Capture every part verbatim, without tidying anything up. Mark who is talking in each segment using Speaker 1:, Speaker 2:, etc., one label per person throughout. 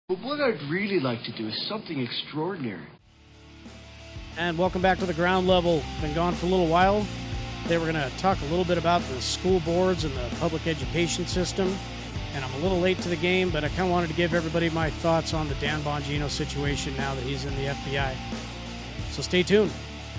Speaker 1: But what I'd really like to do is something extraordinary.
Speaker 2: And welcome back to the ground level. Been gone for a little while. Today we're going to talk a little bit about the school boards and the public education system. And I'm a little late to the game, but I kind of wanted to give everybody my thoughts on the Dan Bongino situation now that he's in the F B I. So stay tuned.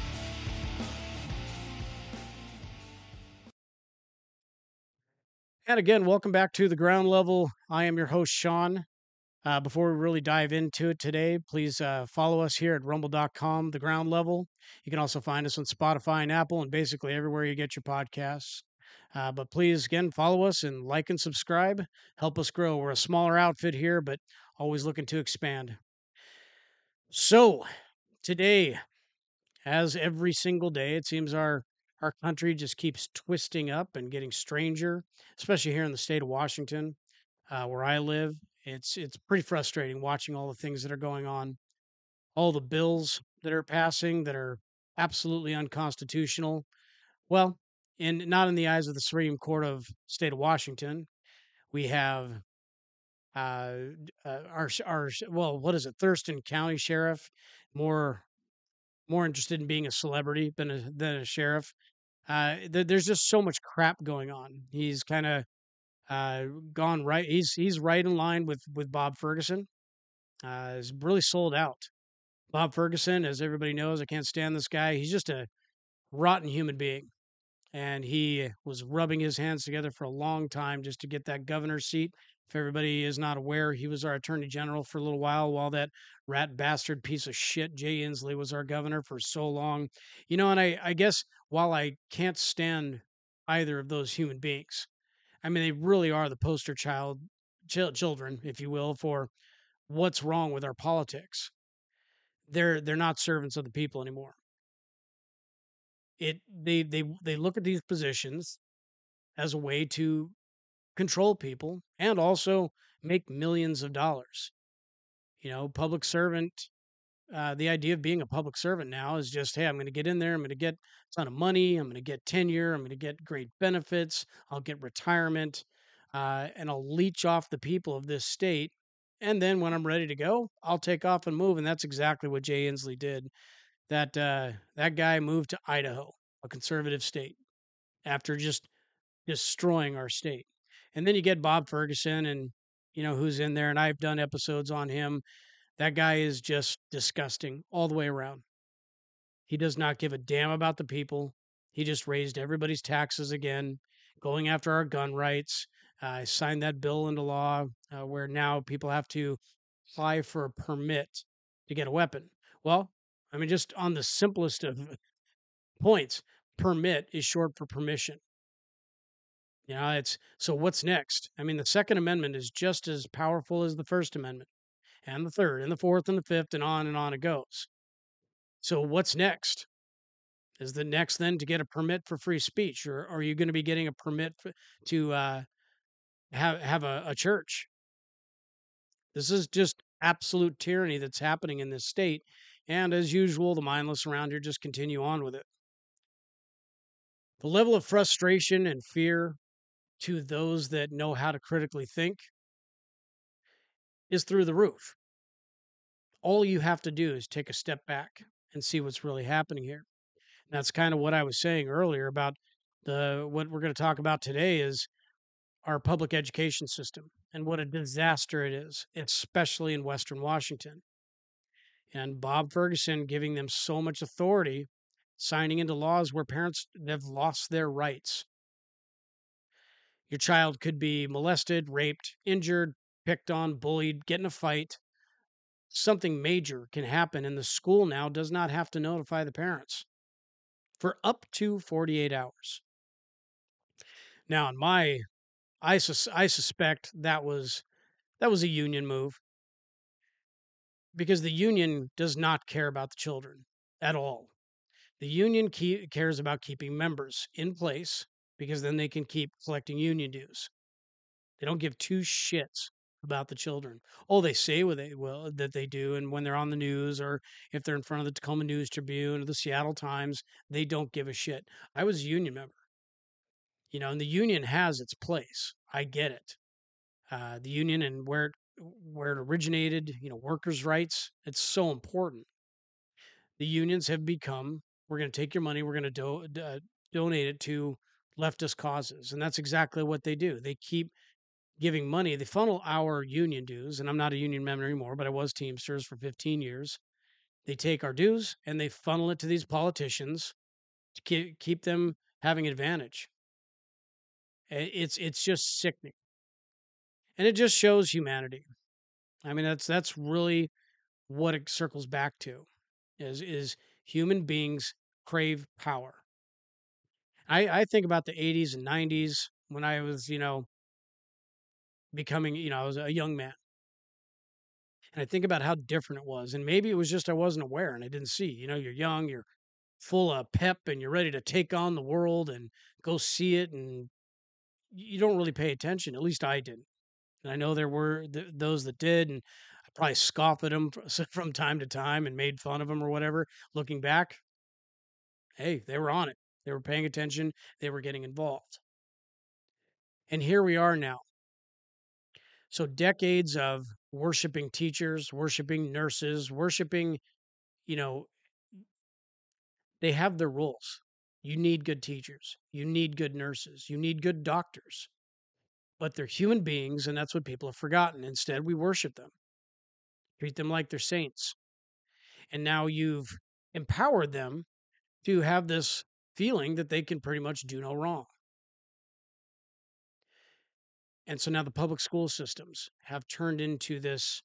Speaker 2: And again, welcome back to the ground level. I am your host, Sean. Uh, before we really dive into it today, please uh, follow us here at rumble dot com, the ground level. You can also find us on Spotify and Apple and basically everywhere you get your podcasts. Uh, but please, again, follow us and like and subscribe. Help us grow. We're a smaller outfit here, but always looking to expand. So today, as every single day, it seems our our country just keeps twisting up and getting stranger, especially here in the state of Washington, uh, where I live. It's it's pretty frustrating watching all the things that are going on, all the bills that are passing that are absolutely unconstitutional. Well, in not in the eyes of the Supreme Court of State of Washington. We have uh, uh, our our well, what is it? Thurston County Sheriff, more more interested in being a celebrity than a than a sheriff. Uh, th- there's just so much crap going on. He's kind of uh, gone right. He's he's right in line with with Bob Ferguson. Uh, is really sold out. Bob Ferguson, as everybody knows, I can't stand this guy. He's just a rotten human being. And he was rubbing his hands together for a long time just to get that governor's seat. If everybody is not aware, he was our attorney general for a little while while that rat bastard piece of shit, Jay Inslee, was our governor for so long. You know, and I, I guess while I can't stand either of those human beings, I mean, they really are the poster child, chil- children, if you will, for what's wrong with our politics. They're they're not servants of the people anymore. It they they they look at these positions as a way to control people and also make millions of dollars. You know, public servant. Uh, the idea of being a public servant now is just, hey, I'm going to get in there. I'm going to get a ton of money. I'm going to get tenure. I'm going to get great benefits. I'll get retirement, uh, and I'll leech off the people of this state. And then when I'm ready to go, I'll take off and move. And that's exactly what Jay Inslee did. That uh, that guy moved to Idaho, a conservative state, after just destroying our state. And then you get Bob Ferguson, and you know who's in there. And I've done episodes on him. That guy is just disgusting all the way around. He does not give a damn about the people. He just raised everybody's taxes again, going after our gun rights. I uh, signed that bill into law uh, where now people have to apply for a permit to get a weapon. Well, I mean, just on the simplest of points, permit is short for permission. You know, it's so what's next? I mean, the Second Amendment is just as powerful as the First Amendment, and the Third, and the Fourth, and the Fifth, and on and on it goes. So what's next? Is the next then to get a permit for free speech, or, or are you going to be getting a permit for, to uh, have have a, a church? This is just absolute tyranny that's happening in this state, and as usual, the mindless around here just continue on with it. The level of frustration and fear to those that know how to critically think is through the roof. All you have to do is take a step back and see what's really happening here. And that's kind of what I was saying earlier about the what we're going to talk about today is our public education system and what a disaster it is, especially in Western Washington. And Bob Ferguson giving them so much authority, signing into laws where parents have lost their rights. Your child could be molested, raped, injured, picked on, bullied, get in a fight. Something major can happen, and the school now does not have to notify the parents for up to forty-eight hours. Now, in my, I, sus- I suspect that was that was a union move because the union does not care about the children at all. The union ke- cares about keeping members in place because then they can keep collecting union dues. They don't give two shits about the children. Oh, they say what they will that they do, and when they're on the news or if they're in front of the Tacoma News Tribune or the Seattle Times, they don't give a shit. I was a union member, you know, and the union has its place. I get it. Uh, the union and where it where it originated, you know, workers' rights. It's so important. The unions have become, we're going to take your money, we're going to do, uh, donate it to leftist causes. And that's exactly what they do. They keep giving money. They funnel our union dues, and I'm not a union member anymore, but I was Teamsters for fifteen years. They take our dues and they funnel it to these politicians to keep, keep them having advantage. I- It's it's just sickening, and it just shows humanity. I mean, that's that's really what it circles back to is is human beings crave power. I I think about the eighties and nineties when I was, you know, becoming, you know, I was a young man. And I think about how different it was. And maybe it was just I wasn't aware and I didn't see. You know, you're young, you're full of pep and you're ready to take on the world and go see it and you don't really pay attention. At least I didn't. And I know there were th- those that did, and I probably scoffed at them from time to time and made fun of them or whatever. Looking back, hey, they were on it. They were paying attention. They were getting involved. And here we are now. So decades of worshiping teachers, worshiping nurses, worshiping, you know, they have their roles. You need good teachers. You need good nurses. You need good doctors. But they're human beings, and that's what people have forgotten. Instead, we worship them, treat them like they're saints. And now you've empowered them to have this feeling that they can pretty much do no wrong. And so now the public school systems have turned into this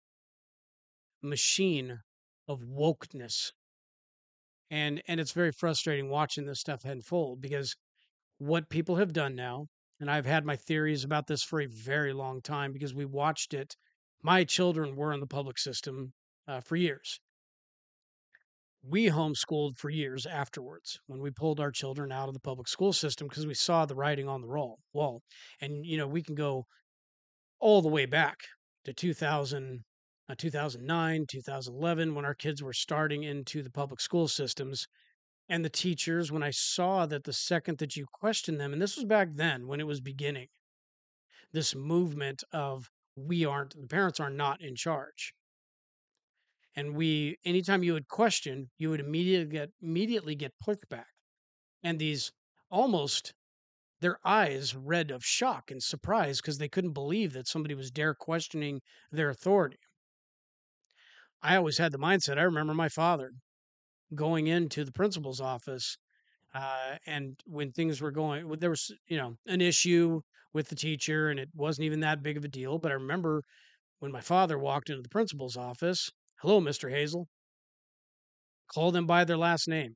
Speaker 2: machine of wokeness. And and it's very frustrating watching this stuff unfold because what people have done now, and I've had my theories about this for a very long time because we watched it. My children were in the public system uh, for years. We homeschooled for years afterwards when we pulled our children out of the public school system because we saw the writing on the wall. Wall, and you know we can go all the way back to two thousand, uh, two thousand nine, two thousand eleven when our kids were starting into the public school systems and the teachers when I saw that the second that you question them, and this was back then when it was beginning, this movement of we aren't, the parents are not in charge. And we, anytime you would question, you would immediately get immediately get pushback. And these almost their eyes red of shock and surprise because they couldn't believe that somebody was dare questioning their authority. I always had the mindset. I remember my father going into the principal's office uh, and when things were going there was you know an issue with the teacher and it wasn't even that big of a deal but I remember when my father walked into the principal's office, hello Mr. Hazel, call them by their last name.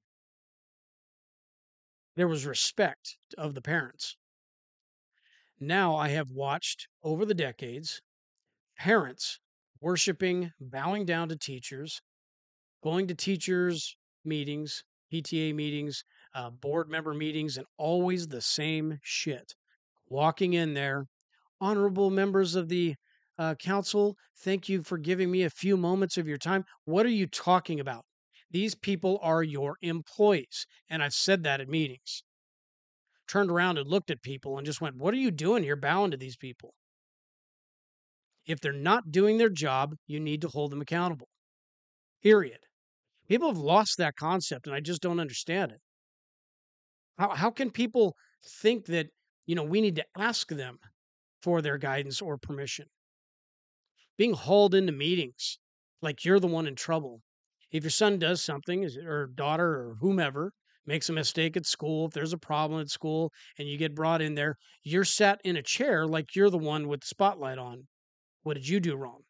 Speaker 2: There was respect of the parents. Now I have watched over the decades parents worshiping, bowing down to teachers, going to teachers meetings, P T A meetings, uh, board member meetings, and always the same shit. Walking in there, honorable members of the uh, council, thank you for giving me a few moments of your time. What are you talking about? These people are your employees. And I've said that at meetings. Turned around and looked at people and just went, what are you doing here bowing to these people? If they're not doing their job, you need to hold them accountable. Period. People have lost that concept, and I just don't understand it. How how can people think that, you know, we need to ask them for their guidance or permission? Being hauled into meetings like you're the one in trouble. If your son does something is- or daughter or whomever makes a mistake at school, if there's a problem at school and you get brought in there, you're sat in a chair like you're the one with the spotlight on. What did you do wrong?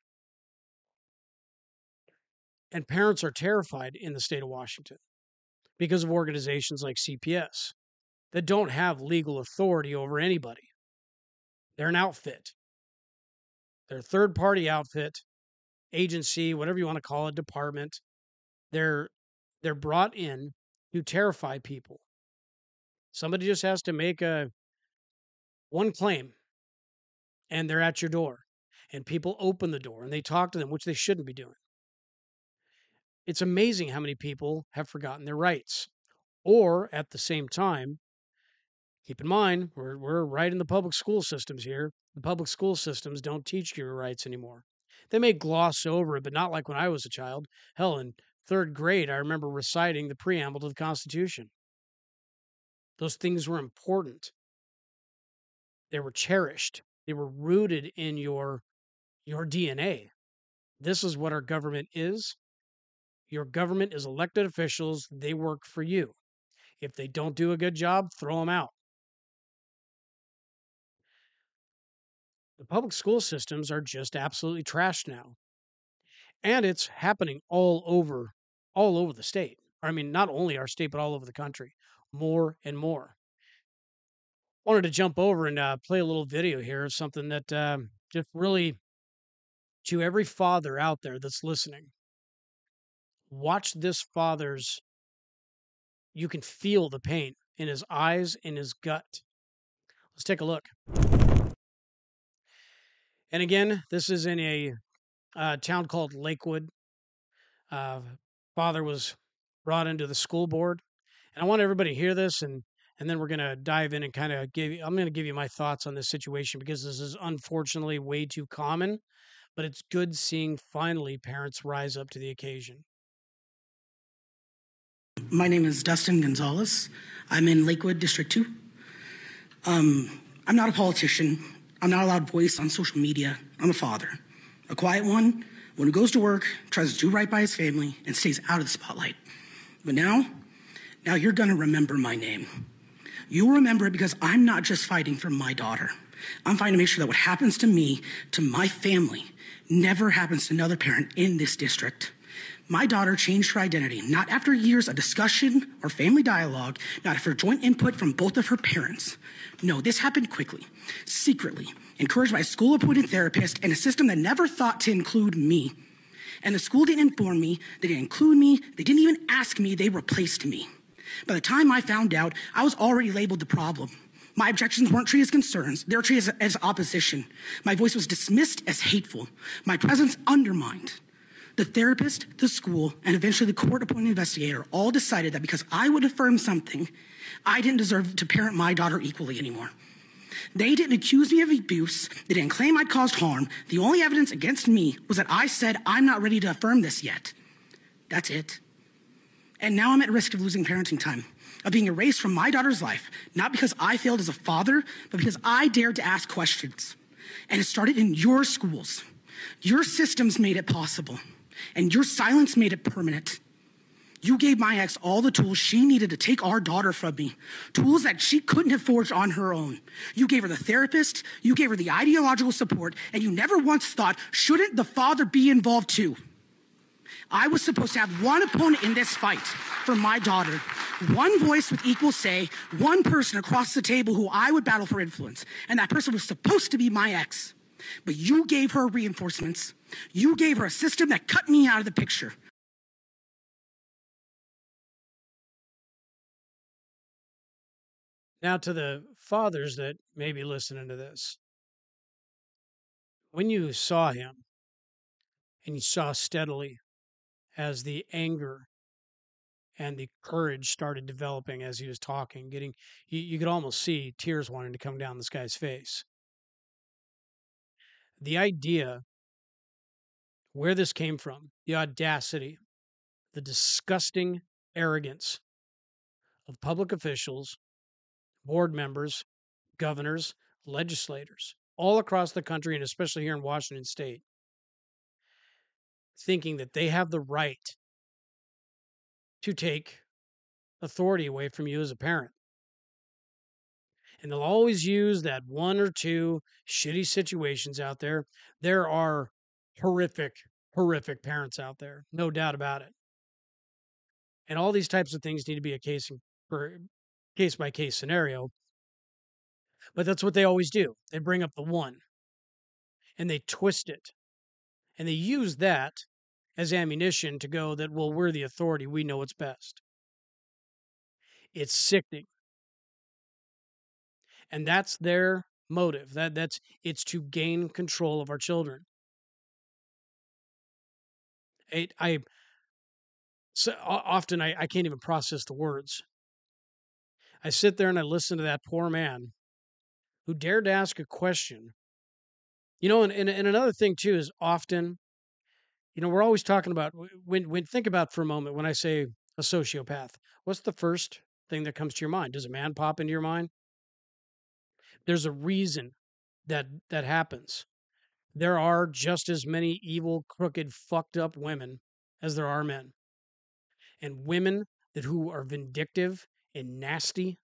Speaker 2: And parents are terrified in the state of Washington because of organizations like C P S that don't have legal authority over anybody. They're an outfit. They're a third party outfit, agency, whatever you want to call it, department. They're they're brought in to terrify people. Somebody just has to make a one claim and they're at your door. And people open the door and they talk to them, which they shouldn't be doing. It's amazing how many people have forgotten their rights. Or at the same time, Keep in mind, we're, we're right in the public school systems here. The public school systems don't teach you your rights anymore. They may gloss over it, but not like when I was a child. Hell, in third grade, I remember reciting the preamble to the Constitution. Those things were important. They were cherished. They were rooted in your your D N A. This is what our government is. Your government is elected officials. They work for you. If they don't do a good job, throw them out. The public school systems are just absolutely trashed now. And it's happening all over all over the state. I mean, not only our state, but all over the country. More and more. Wanted to jump over and uh, play a little video here of something that um, just really, to every father out there that's listening, watch this father's, you can feel the pain in his eyes, in his gut. Let's take a look. And again, this is in a uh, town called Lakewood. Uh, father was brought into the school board. And I want everybody to hear this, and and then we're going to dive in and kind of give you, I'm going to give you my thoughts on this situation because this is unfortunately way too common, but it's good seeing finally parents rise up to the occasion.
Speaker 3: My name is Dustin Gonzalez. I'm in Lakewood, District two. Um, I'm not a politician. I'm not a loud voice on social media. I'm a father, a quiet one, one who goes to work, tries to do right by his family, and stays out of the spotlight. But now, now you're gonna remember my name. You'll remember it because I'm not just fighting for my daughter. I'm fighting to make sure that what happens to me, to my family, never happens to another parent in this district. My daughter changed her identity, not after years of discussion or family dialogue, not after joint input from both of her parents. No, this happened quickly, secretly, encouraged by a school-appointed therapist and a system that never thought to include me. And the school didn't inform me, they didn't include me, they didn't even ask me, they replaced me. By the time I found out, I was already labeled the problem. My objections weren't treated as concerns, they were treated as, as opposition. My voice was dismissed as hateful, my presence undermined. The therapist, the school, and eventually the court-appointed investigator all decided that because I would affirm something, I didn't deserve to parent my daughter equally anymore. They didn't accuse me of abuse, they didn't claim I'd caused harm. The only evidence against me was that I said I'm not ready to affirm this yet. That's it. And now I'm at risk of losing parenting time, of being erased from my daughter's life, not because I failed as a father, but because I dared to ask questions. And it started in your schools. Your systems made it possible, and your silence made it permanent. You gave my ex all the tools she needed to take our daughter from me, tools that she couldn't have forged on her own. You gave her the therapist, you gave her the ideological support, and you never once thought, shouldn't the father be involved too? I was supposed to have one opponent in this fight for my daughter, one voice with equal say, one person across the table who I would battle for influence, and that person was supposed to be my ex. But you gave her reinforcements. You gave her a system that cut me out of the picture.
Speaker 2: Now, to the fathers that may be listening to this, when you saw him and you saw steadily as the anger and the courage started developing as he was talking, getting, you, you could almost see tears wanting to come down this guy's face. The idea where this came from, the audacity, the disgusting arrogance of public officials, board members, governors, legislators, all across the country, and especially here in Washington State, thinking that they have the right to take authority away from you as a parent. And they'll always use that one or two shitty situations out there. There are horrific, horrific parents out there, no doubt about it. And all these types of things need to be a case for case by case scenario. But that's what they always do. They bring up the one and they twist it. And they use that as ammunition to go that, well, we're the authority. We know what's best. It's sickening. And that's their motive. That that's it's to gain control of our children. It, I so often I, I can't even process the words. I sit there and I listen to that poor man who dared to ask a question. You know, and, and, and another thing too is often, you know, we're always talking about when when think about for a moment when I say a sociopath, what's the first thing that comes to your mind? Does a man pop into your mind? There's a reason that that happens. There are just as many evil, crooked, fucked up women as there are men. And women that who are vindictive and nasty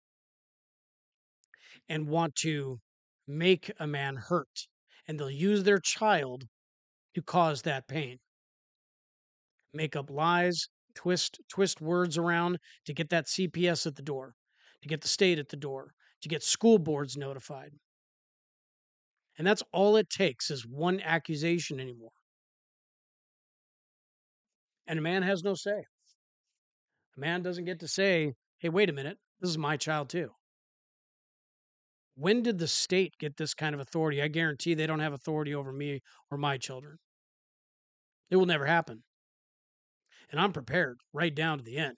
Speaker 2: and want to make a man hurt. And they'll use their child to cause that pain. Make up lies, twist twist words around to get that C P S at the door, to get the state at the door, to get school boards notified. And that's all it takes is one accusation anymore. And a man has no say. A man doesn't get to say, hey, wait a minute, this is my child too. When did the state get this kind of authority? I guarantee they don't have authority over me or my children. It will never happen. And I'm prepared right down to the end,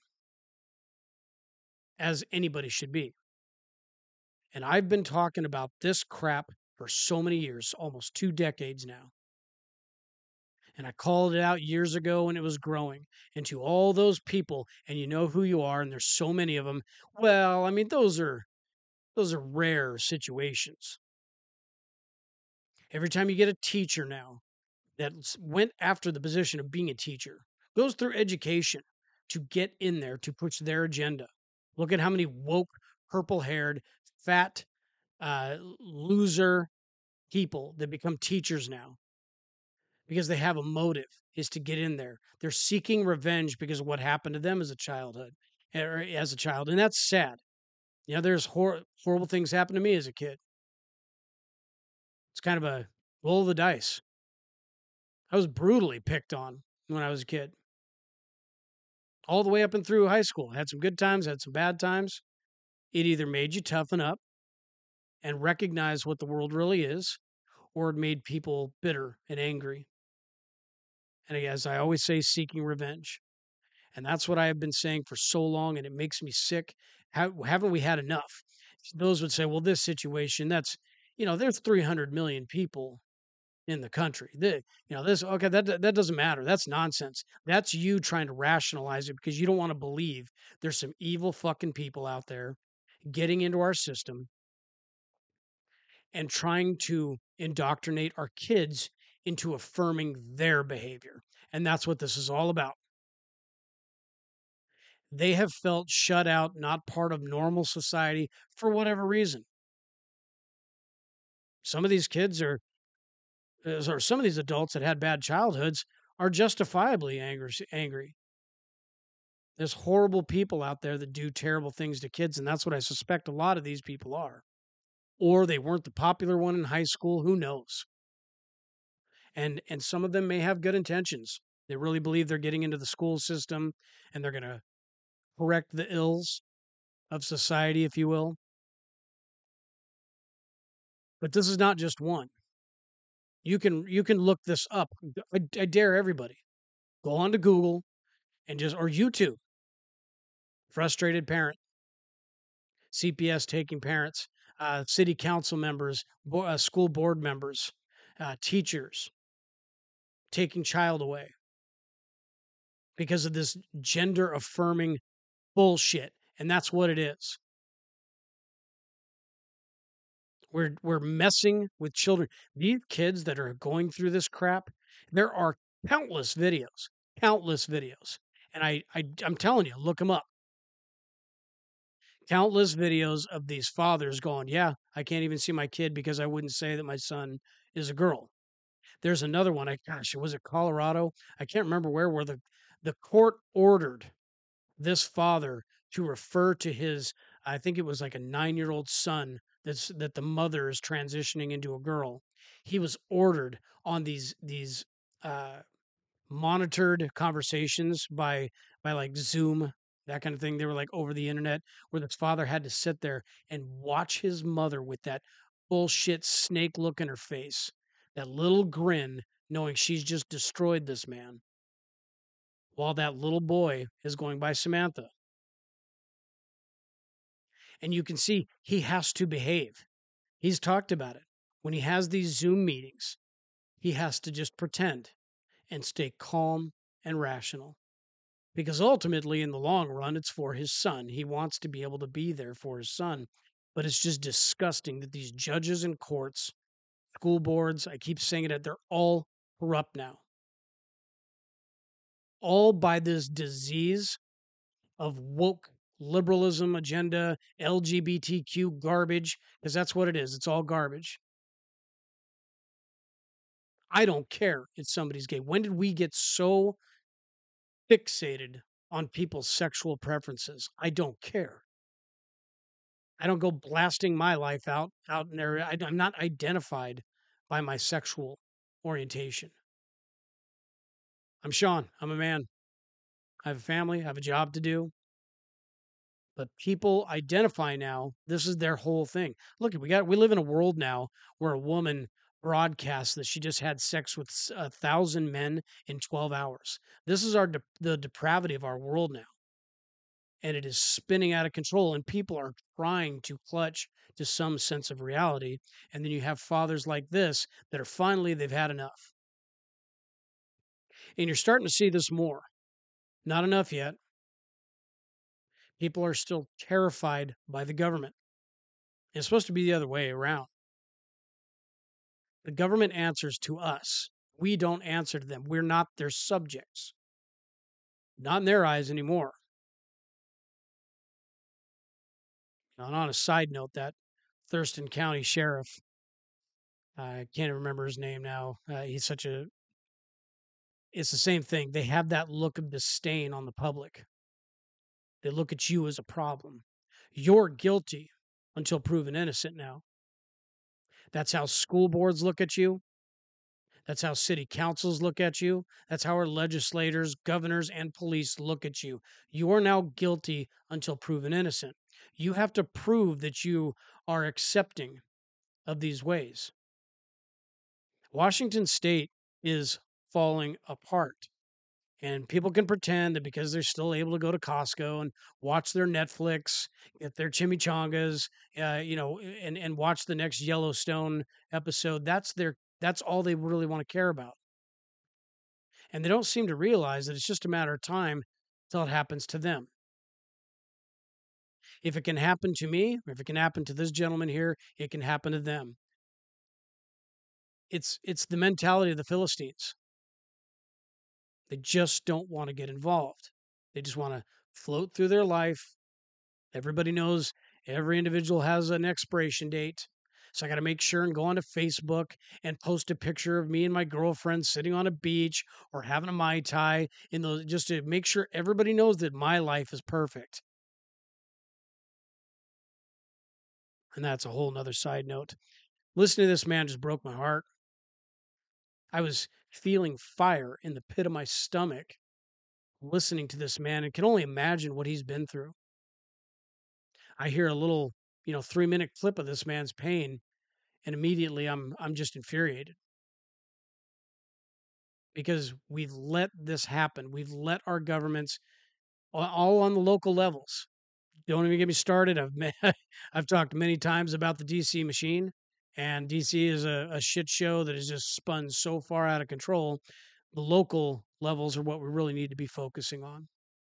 Speaker 2: as anybody should be. And I've been talking about this crap for so many years, almost two decades now. And I called it out years ago when it was growing. And to all those people, and you know who you are, and there's so many of them. Well, I mean, those are those are rare situations. Every time you get a teacher now that s- went after the position of being a teacher, goes through education to get in there to push their agenda. Look at how many woke, purple-haired, fat, uh, loser people that become teachers now because they have a motive is to get in there. They're seeking revenge because of what happened to them as a childhood or as a child, and that's sad. You know, there's hor- horrible things happen to me as a kid. It's kind of a roll of the dice. I was brutally picked on when I was a kid, all the way up and through high school. Had some good times, had some bad times. It either made you toughen up and recognize what the world really is, or it made people bitter and angry. And as I always say, seeking revenge. And that's what I have been saying for so long, and it makes me sick. How, haven't we had enough? Those would say, well, this situation, that's, you know, there's three hundred million people in the country. The, you know, this, okay, that, that doesn't matter. That's nonsense. That's you trying to rationalize it because you don't want to believe there's some evil fucking people out there getting into our system and trying to indoctrinate our kids into affirming their behavior. And that's what this is all about. They have felt shut out, not part of normal society for whatever reason. Some of these kids are, uh, or some of these adults that had bad childhoods are justifiably angry. angry. There's horrible people out there that do terrible things to kids, and that's what I suspect a lot of these people are. Or they weren't the popular one in high school, who knows? And and some of them may have good intentions. They really believe they're getting into the school system and they're going to correct the ills of society, if you will. But this is not just one. You can you can look this up. I, I dare everybody. Go on to Google and just or YouTube. Frustrated parent, C P S taking parents, uh, city council members, bo- uh, school board members, uh, teachers taking child away because of this gender affirming bullshit. And that's what it is. We're we're messing with children. These kids that are going through this crap, there are countless videos, countless videos. And I, I I'm telling you, look them up. Countless videos of these fathers going, yeah, I can't even see my kid because I wouldn't say that my son is a girl. There's another one. I gosh, was it Colorado? I can't remember where where the the court ordered this father to refer to his, I think it was like a nine-year-old son that's that the mother is transitioning into a girl. He was ordered on these these uh monitored conversations by by like Zoom, that kind of thing. They were like over the internet where this father had to sit there and watch his mother with that bullshit snake look in her face, that little grin, knowing she's just destroyed this man, while that little boy is going by Samantha. And you can see he has to behave. He's talked about it. When he has these Zoom meetings, he has to just pretend and stay calm and rational. Because ultimately, in the long run, it's for his son. He wants to be able to be there for his son. But it's just disgusting that these judges and courts, school boards, I keep saying it, they're all corrupt now. All by this disease of woke liberalism agenda, L G B T Q garbage, because that's what it is. It's all garbage. I don't care if somebody's gay. When did we get so fixated on people's sexual preferences? I don't care. I don't go blasting my life out out in there. I, I'm not identified by my sexual orientation. I'm Sean. I'm a man. I have a family. I have a job to do. But people identify now. This is their whole thing. Look, we got we live in a world now where a woman broadcasts that she just had sex with s- a thousand men in twelve hours. This is our de- the depravity of our world now, and it is spinning out of control. And people are trying to clutch to some sense of reality. And then you have fathers like this that are finally they've had enough, and you're starting to see this more. Not enough yet. People are still terrified by the government. It's supposed to be the other way around. The government answers to us. We don't answer to them. We're not their subjects. Not in their eyes anymore. And on a side note, that Thurston County sheriff, I can't remember his name now. Uh, he's such a, it's the same thing. They have that look of disdain on the public. They look at you as a problem. You're guilty until proven innocent now. That's how school boards look at you. That's how city councils look at you. That's how our legislators, governors, and police look at you. You are now guilty until proven innocent. You have to prove that you are accepting of these ways. Washington State is falling apart. And people can pretend that because they're still able to go to Costco and watch their Netflix, get their chimichangas, uh, you know, and, and watch the next Yellowstone episode. That's their that's all they really want to care about. And they don't seem to realize that it's just a matter of time till it happens to them. If it can happen to me, or if it can happen to this gentleman here, it can happen to them. It's it's the mentality of the Philistines. They just don't want to get involved. They just want to float through their life. Everybody knows every individual has an expiration date. So I got to make sure and go onto Facebook and post a picture of me and my girlfriend sitting on a beach or having a Mai Tai in those just to make sure everybody knows that my life is perfect. And that's a whole nother side note. Listening to this man just broke my heart. I was feeling fire in the pit of my stomach listening to this man and can only imagine what he's been through. I hear a little, you know, three minute clip of this man's pain, and immediately I'm I'm just infuriated because we've let this happen. We've let our governments a- all on the local levels. Don't even get me started. I've met, I've talked many times about the D C machine, and D C is a, a shit show that has just spun so far out of control. The local levels are what we really need to be focusing on.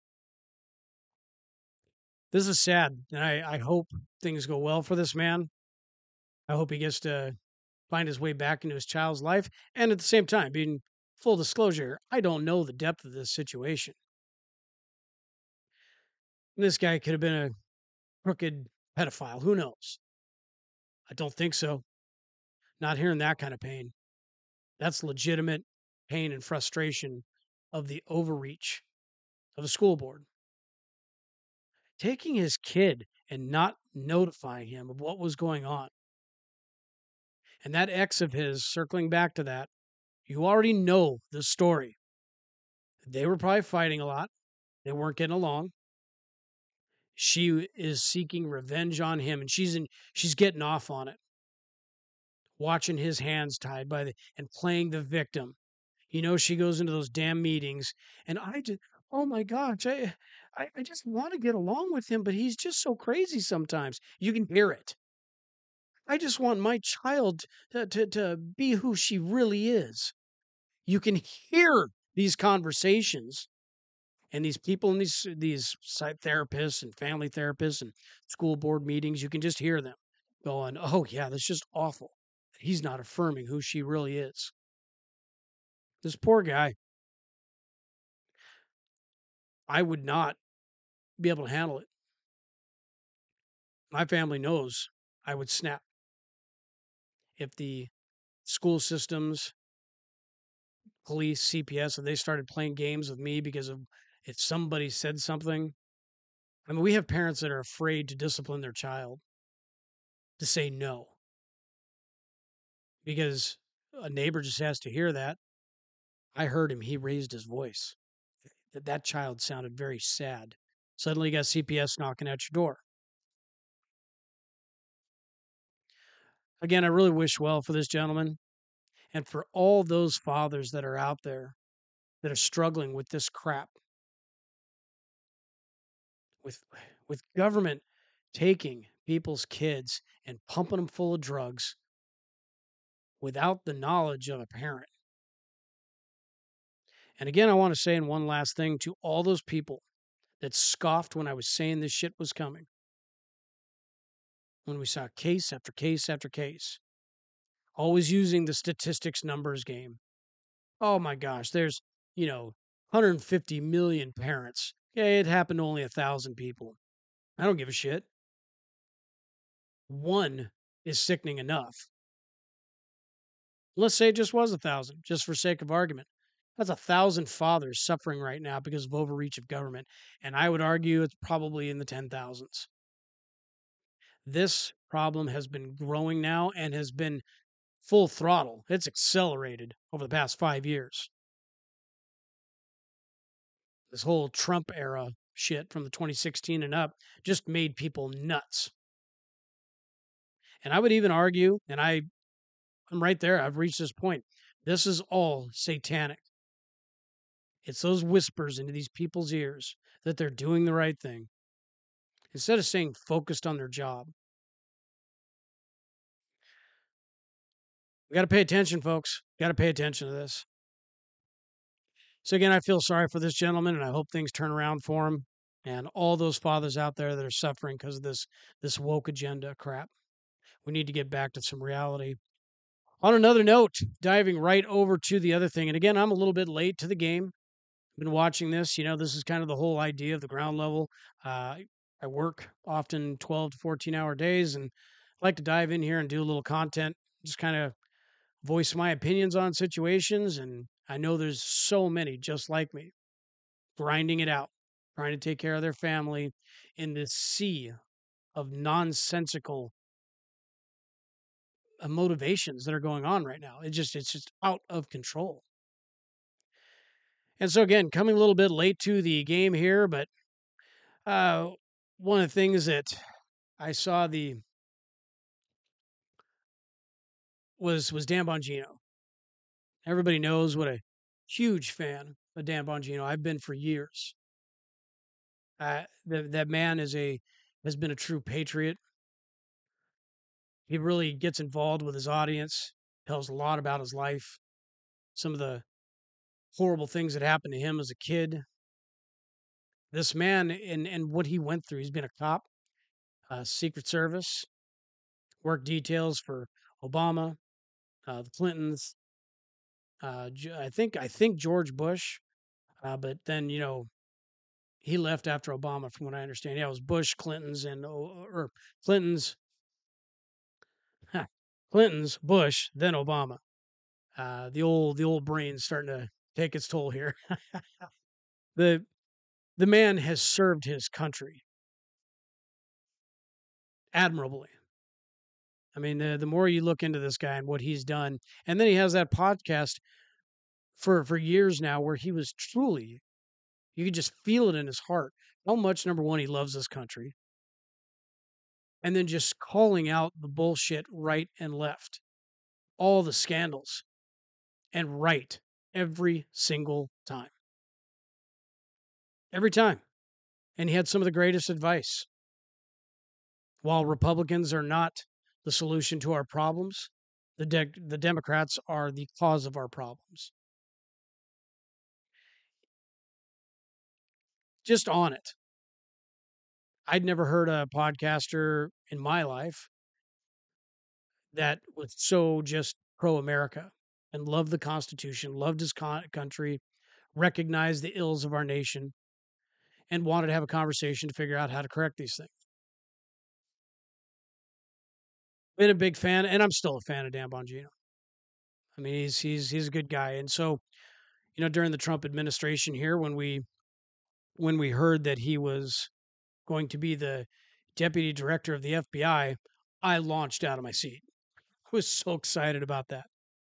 Speaker 2: This is sad, and I, I hope things go well for this man. I hope he gets to find his way back into his child's life. And at the same time, being full disclosure, I don't know the depth of this situation. This guy could have been a crooked pedophile. Who knows? I don't think so. Not hearing that kind of pain. That's legitimate pain and frustration of the overreach of the school board. Taking his kid and not notifying him of what was going on. And that ex of his, circling back to that, you already know the story. They were probably fighting a lot. They weren't getting along. She is seeking revenge on him, and she's in she's getting off on it, watching his hands tied by the and playing the victim. You know, she goes into those damn meetings, and I just, oh my gosh, I I, I just want to get along with him, but he's just so crazy sometimes. You can hear it. I just want my child to, to, to be who she really is. You can hear these conversations and these people and these these psych therapists and family therapists and school board meetings. You can just hear them going, "Oh yeah, that's just awful. He's not affirming who she really is." This poor guy. I would not be able to handle it. My family knows I would snap if the school systems, police, C P S, if they started playing games with me because of if somebody said something. I mean, we have parents that are afraid to discipline their child, to say no, because a neighbor just has to hear that. I heard him. He raised his voice. That that child sounded very sad. Suddenly you got C P S knocking at your door. Again, I really wish well for this gentleman and for all those fathers that are out there that are struggling with this crap. With with government taking people's kids and pumping them full of drugs without the knowledge of a parent. And again, I want to say in one last thing to all those people that scoffed when I was saying this shit was coming. When we saw case after case after case, always using the statistics numbers game. Oh my gosh, there's, you know, one hundred fifty million parents. Okay, it happened to only a thousand people. I don't give a shit. One is sickening enough. Let's say it just was a thousand, just for sake of argument. That's a thousand fathers suffering right now because of overreach of government. And I would argue it's probably in the ten thousands. This problem has been growing now and has been full throttle. It's accelerated over the past five years. This whole Trump era shit from the twenty sixteen and up just made people nuts. And I would even argue, and I, I'm right there, I've reached this point. This is all satanic. It's those whispers into these people's ears that they're doing the right thing instead of staying focused on their job. We got to pay attention, folks. Got to pay attention to this. So again, I feel sorry for this gentleman, and I hope things turn around for him and all those fathers out there that are suffering because of this this woke agenda crap. We need to get back to some reality. On another note, diving right over to the other thing, and again, I'm a little bit late to the game. I've been watching this. You know, this is kind of the whole idea of the ground level. Uh, I work often twelve to fourteen hour days, and I like to dive in here and do a little content, just kind of voice my opinions on situations. And I know there's so many just like me grinding it out, trying to take care of their family in this sea of nonsensical uh, motivations that are going on right now. It just it's just out of control. And so again, coming a little bit late to the game here, but uh, one of the things that I saw the was was Dan Bongino. Everybody knows what a huge fan of Dan Bongino I've been for years. Uh, that that man is a has been a true patriot. He really gets involved with his audience, tells a lot about his life, some of the horrible things that happened to him as a kid. This man and and what he went through. He's been a cop, uh, Secret Service, worked details for Obama, uh, the Clintons. Uh, I think I think George Bush, uh, but then you know he left after Obama, from what I understand. Yeah, it was Bush, Clinton's, and or Clinton's, huh, Clinton's, Bush, then Obama. Uh, the old the old brain's starting to take its toll here. the The man has served his country admirably. I mean, the the more you look into this guy and what he's done, and then he has that podcast for for years now where he was truly, you could just feel it in his heart how much, number one, he loves this country, and then just calling out the bullshit right and left, all the scandals, and right every single time. Every time. And he had some of the greatest advice. While Republicans are not the solution to our problems, the de- the Democrats are the cause of our problems. Just on it. I'd never heard a podcaster in my life that was so just pro-America and loved the Constitution, loved his con- country, recognized the ills of our nation, and wanted to have a conversation to figure out how to correct these things. Been a big fan, and I'm still a fan of Dan Bongino. I mean, he's he's he's a good guy, and so you know, during the Trump administration here, when we when we heard that he was going to be the deputy director of the F B I, I launched out of my seat. I was so excited about that.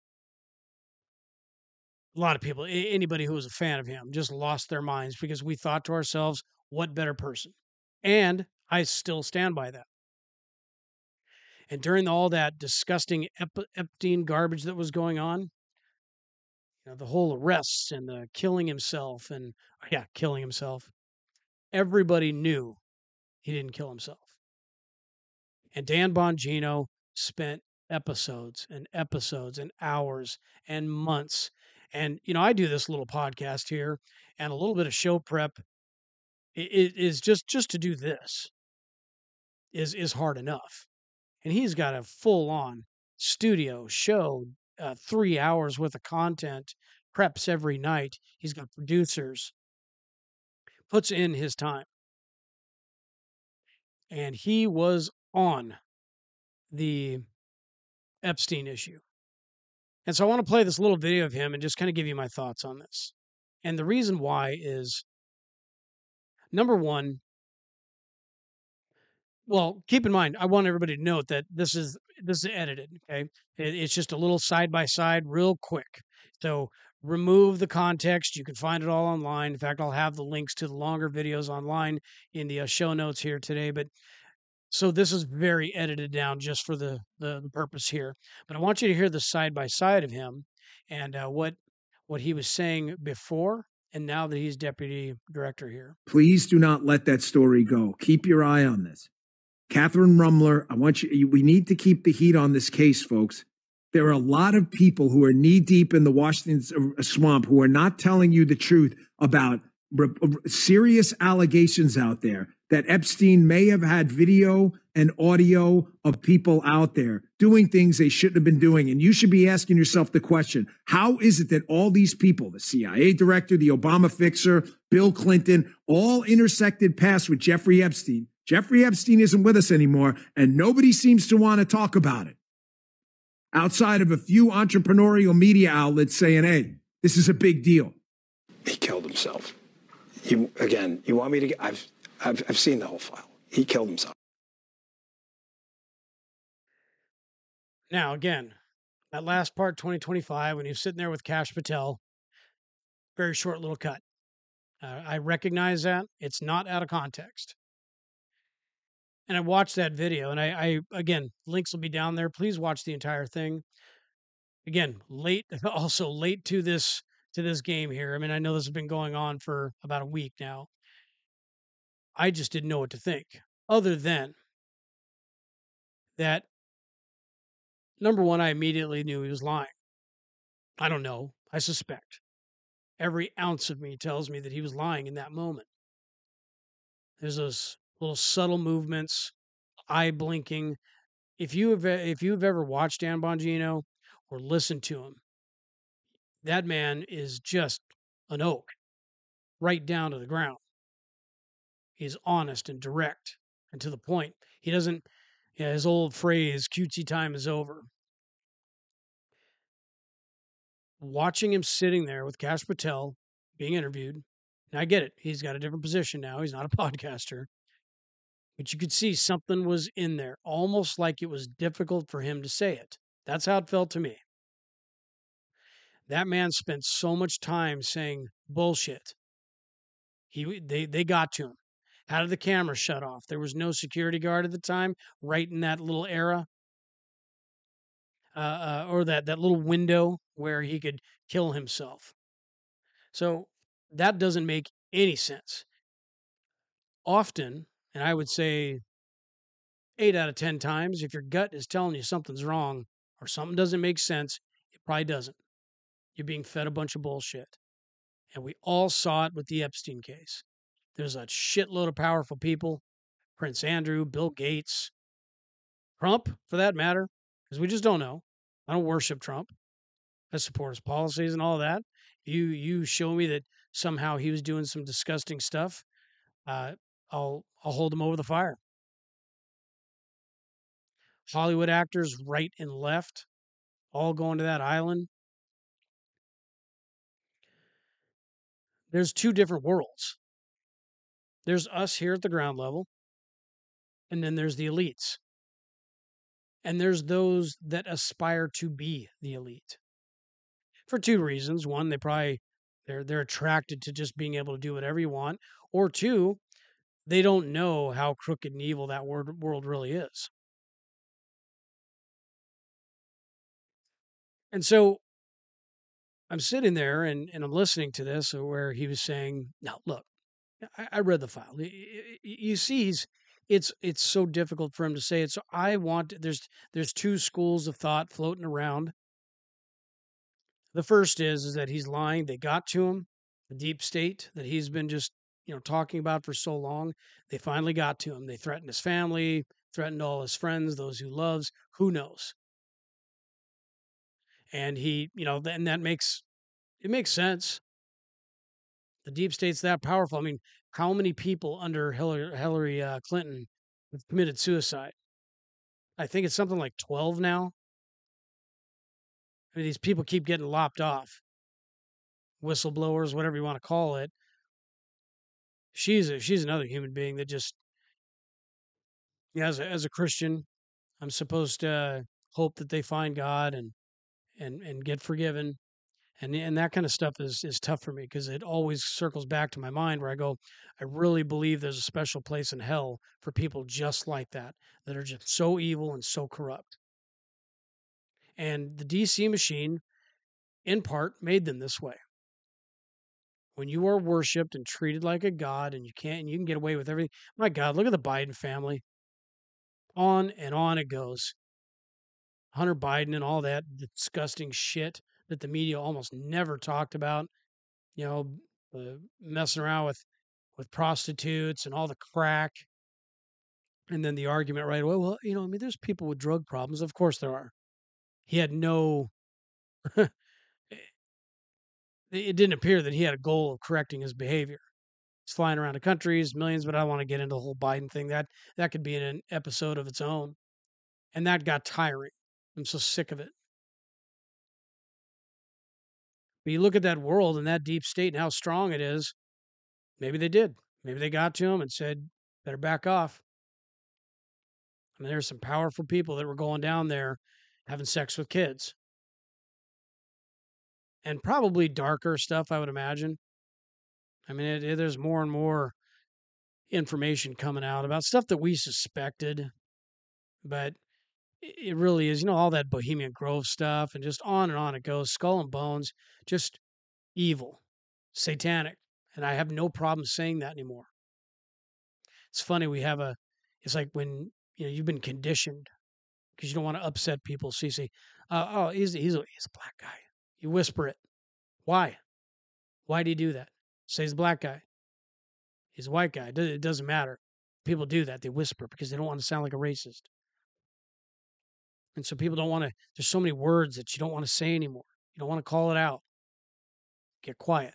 Speaker 2: A lot of people, a- anybody who was a fan of him, just lost their minds because we thought to ourselves, what better person? And I still stand by that. And during all that disgusting Ep- Epstein garbage that was going on, you know, the whole arrests and the killing himself and, yeah, killing himself, everybody knew he didn't kill himself. And Dan Bongino spent episodes and episodes and hours and months. And, you know, I do this little podcast here and a little bit of show prep. It is just just to do this is is hard enough. And he's got a full on studio show, uh, three hours worth of content, preps every night. He's got producers, puts in his time. And he was on the Epstein issue. And so I want to play this little video of him and just kind of give you my thoughts on this. And the reason why is number one, well, keep in mind, I want everybody to note that this is this is edited. Okay, it, it's just a little side by side, real quick. So remove the context. You can find it all online. In fact, I'll have the links to the longer videos online in the uh, show notes here today. But so this is very edited down just for the, the the purpose here. But I want you to hear the side by side of him and uh, what what he was saying before and now that he's deputy director here.
Speaker 4: Please do not let that story go. Keep your eye on this. Catherine Rumler, I want you, we need to keep the heat on this case, folks. There are a lot of people who are knee deep in the Washington swamp who are not telling you the truth about re- serious allegations out there that Epstein may have had video and audio of people out there doing things they shouldn't have been doing. And you should be asking yourself the question, how is it that all these people, the C I A director, the Obama fixer, Bill Clinton, all intersected paths with Jeffrey Epstein? Jeffrey Epstein isn't with us anymore, and nobody seems to want to talk about it. Outside of a few entrepreneurial media outlets saying, hey, this is a big deal.
Speaker 5: He killed himself. You, again, you want me to get, I've, I've, I've seen the whole file. He killed himself.
Speaker 2: Now, again, that last part, twenty twenty-five, when he was sitting there with Kash Patel, very short little cut. Uh, I recognize that. It's not out of context. And I watched that video, and I, I, again, links will be down there. Please watch the entire thing. Again, late, also late to this to this game here. I mean, I know this has been going on for about a week now. I just didn't know what to think, other than that. Number one, I immediately knew he was lying. I don't know. I suspect. Every ounce of me tells me that he was lying in that moment. There's those little subtle movements, eye blinking. If you have if you've ever watched Dan Bongino or listened to him, that man is just an oak, right down to the ground. He's honest and direct and to the point. He doesn't, yeah, his old phrase, cutesy time is over. Watching him sitting there with Kash Patel being interviewed, and I get it, he's got a different position now. He's not a podcaster. But you could see something was in there, almost like it was difficult for him to say it. That's how it felt to me. That man spent so much time saying bullshit. He they they got to him. How did the camera shut off? There was no security guard at the time, right in that little era, uh, uh, or that that little window where he could kill himself. So that doesn't make any sense. often, and I would say eight out of ten times, if your gut is telling you something's wrong or something doesn't make sense, it probably doesn't. You're being fed a bunch of bullshit. And we all saw it with the Epstein case. There's a shitload of powerful people, Prince Andrew, Bill Gates, Trump, for that matter, because we just don't know. I don't worship Trump. I support his policies and all that. You you show me that somehow he was doing some disgusting stuff, uh, I'll I'll hold him over the fire. Hollywood actors, right and left, all going to that island. There's two different worlds. There's us here at the ground level, and then there's the elites. And there's those that aspire to be the elite for two reasons. One, they probably they're they're attracted to just being able to do whatever you want, or two, they don't know how crooked and evil that world world really is. And so I'm sitting there and, and I'm listening to this where he was saying, "No, look, I, I read the file. Y- y- y- You see, he's it's it's so difficult for him to say it. So I want there's there's two schools of thought floating around. The first is is that he's lying. They got to him. The deep state that he's been just you know talking about for so long. They finally got to him. They threatened his family, threatened all his friends, those who loves. Who knows? And he, you know, and that makes it makes sense. The deep state's that powerful. I mean, how many people under Hillary, Hillary uh, Clinton have committed suicide? I think it's something like twelve now. I mean, these people keep getting lopped off. Whistleblowers, whatever you want to call it. She's a, she's another human being that just, yeah, as a, as a Christian, I'm supposed to uh, hope that they find God and and and get forgiven. And and that kind of stuff is is tough for me because it always circles back to my mind where I go, I really believe there's a special place in hell for people just like that, that are just so evil and so corrupt. And the D C machine, in part, made them this way. When you are worshipped and treated like a god and you can't and you can get away with everything. My God, look at the Biden family. On and on it goes. Hunter Biden and all that disgusting shit that the media almost never talked about. You know, uh, messing around with with prostitutes and all the crack. And then the argument right away, well, you know, I mean, there's people with drug problems. Of course there are. He had no, it it didn't appear that he had a goal of correcting his behavior. He's flying around the countries, millions, but I don't want to get into the whole Biden thing. That that could be in an episode of its own. And that got tiring. I'm so sick of it. But you look at that world and that deep state and how strong it is. Maybe they did. Maybe they got to him and said, better back off. I mean, there's some powerful people that were going down there having sex with kids. And probably darker stuff, I would imagine. I mean, it, it, there's more and more information coming out about stuff that we suspected, but it, it really is, you know, all that Bohemian Grove stuff and just on and on it goes. Skull and Bones, just evil, satanic. And I have no problem saying that anymore. It's funny, we have a, it's like when, you know, you've been conditioned because you don't want to upset people. So you say, uh, oh, he's, he's, a, he's a black guy. You whisper it. Why? Why do you do that? Say he's a black guy. He's a white guy. It doesn't matter. People do that. They whisper because they don't want to sound like a racist. And so people don't want to, there's so many words that you don't want to say anymore. You don't want to call it out. Get quiet.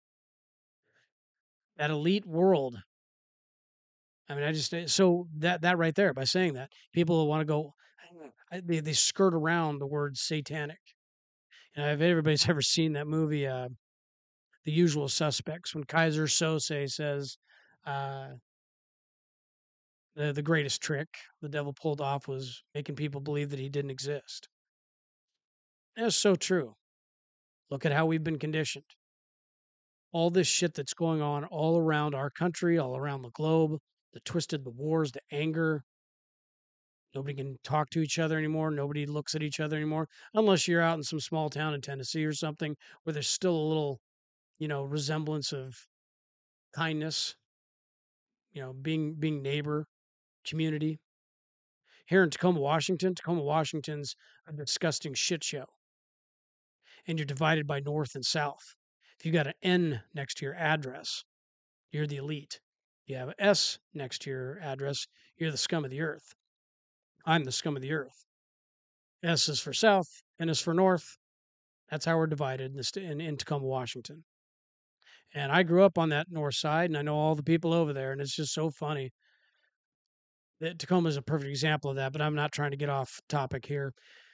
Speaker 2: That elite world. I mean, I just, so that, that right there, by saying that, people want to go, they, they skirt around the word satanic. And if everybody's ever seen that movie, uh, The Usual Suspects, when Kaiser Sose says, uh, the, the greatest trick the devil pulled off was making people believe that he didn't exist. That's so true. Look at how we've been conditioned. All this shit that's going on all around our country, all around the globe, the twisted, the wars, the anger. Nobody can talk to each other anymore. Nobody looks at each other anymore, unless you're out in some small town in Tennessee or something where there's still a little, you know, resemblance of kindness. you know, being being neighbor, community. Here in Tacoma, Washington, Tacoma, Washington's a disgusting shit show. And you're divided by north and south. If you got an N next to your address, you're the elite. You have an S next to your address, you're the scum of the earth. I'm the scum of the earth. S is for south, N is for north. That's how we're divided in, this, in, in Tacoma, Washington. And I grew up on that north side, and I know all the people over there, and it's just so funny. That Tacoma is a perfect example of that, but I'm not trying to get off topic here.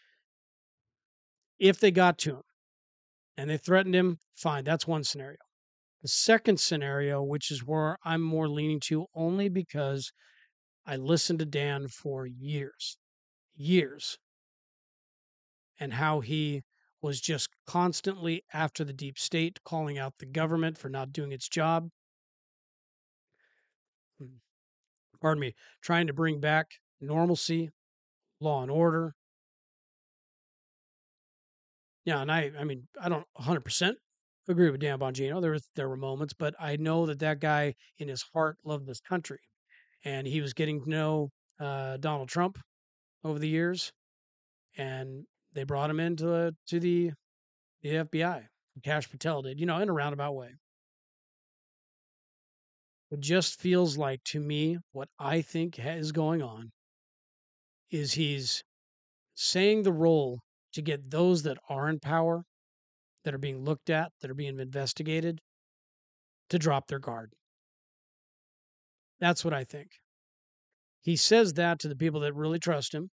Speaker 2: If they got to him and they threatened him, fine, that's one scenario. The second scenario, which is where I'm more leaning to only because I listened to Dan for years, years, and how he was just constantly after the deep state, calling out the government for not doing its job. Pardon me, trying to bring back normalcy, law and order. Yeah, and I, I mean, I don't one hundred percent agree with Dan Bongino. There, was, there were moments, but I know that that guy in his heart loved this country, and he was getting to know uh, Donald Trump over the years, and they brought him into uh, to the the F B I. Kash Patel did, you know, in a roundabout way. It just feels like to me what I think is going on is he's saying the role to get those that are in power, that are being looked at, that are being investigated, to drop their guard. That's what I think. He says that to the people that really trust him,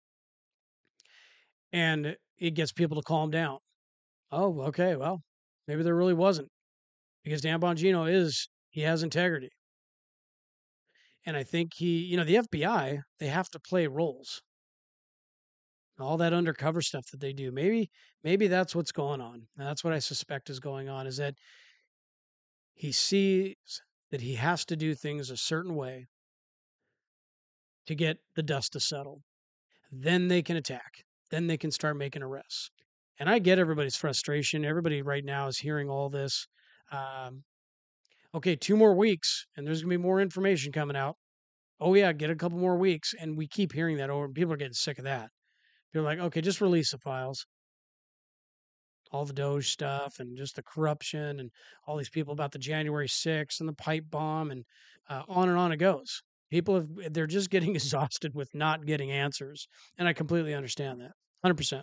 Speaker 2: and it gets people to calm down. Oh, okay, well, maybe there really wasn't, because Dan Bongino is, he has integrity. And I think he, you know, the F B I, they have to play roles. All that undercover stuff that they do. Maybe, maybe that's what's going on. And that's what I suspect is going on, is that he sees that he has to do things a certain way to get the dust to settle. Then they can attack. Then they can start making arrests. And I get everybody's frustration. Everybody right now is hearing all this. Um, okay, two more weeks, and there's going to be more information coming out. Oh, yeah, get a couple more weeks. And we keep hearing that over, and people are getting sick of that. People are like, okay, just release the files. All the Doge stuff and just the corruption and all these people about the January sixth and the pipe bomb and uh, on and on it goes. People have, they're just getting exhausted with not getting answers. And I completely understand that. one hundred percent.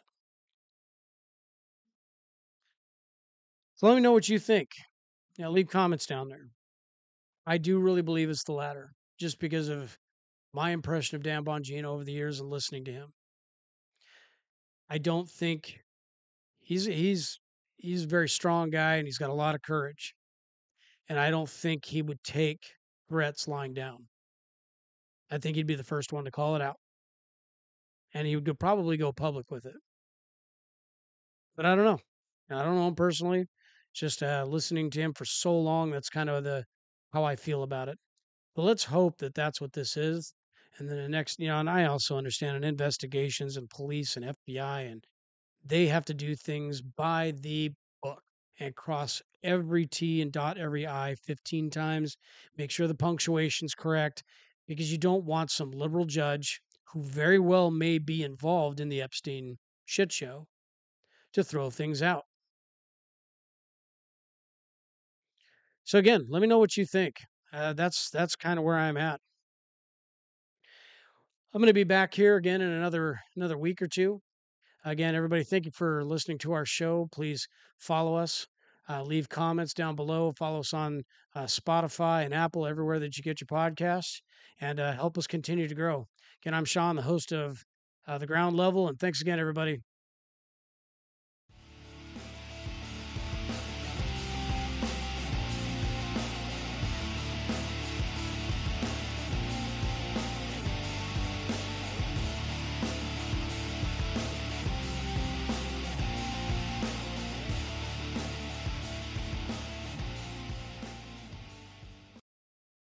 Speaker 2: So let me know what you think. Yeah, leave comments down there. I do really believe it's the latter, just because of my impression of Dan Bongino over the years and listening to him. I don't think he's he's he's a very strong guy, and he's got a lot of courage. And I don't think he would take threats lying down. I think he'd be the first one to call it out. And he would go, probably go public with it. But I don't know. I don't know him personally. Just uh, listening to him for so long, that's kind of the how I feel about it. But let's hope that that's what this is. And then the next, you know, and I also understand in investigations and police and F B I, and they have to do things by the book and cross every T and dot every I fifteen times, make sure the punctuation's correct, because you don't want some liberal judge who very well may be involved in the Epstein shit show to throw things out. So again, let me know what you think. Uh, that's that's kind of where I'm at. I'm going to be back here again in another another week or two. Again, everybody, thank you for listening to our show. Please follow us. Uh, leave comments down below. Follow us on uh, Spotify and Apple, everywhere that you get your podcasts, and uh, help us continue to grow. Again, I'm Sean, the host of uh, The Ground Level, and thanks again, everybody.